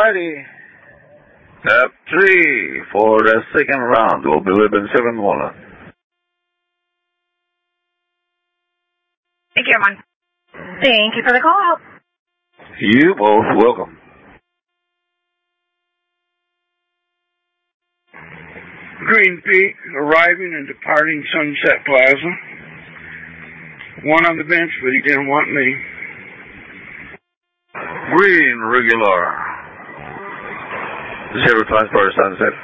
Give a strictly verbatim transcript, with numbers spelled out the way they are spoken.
Alrighty. Tap three for the second round. We'll be leaving seven one. Thank you, everyone. Thank you for the call. You both welcome. Green Peak arriving and departing Sunset Plaza. One on the bench, but he didn't want me. Green regular. Zero transport Sunset.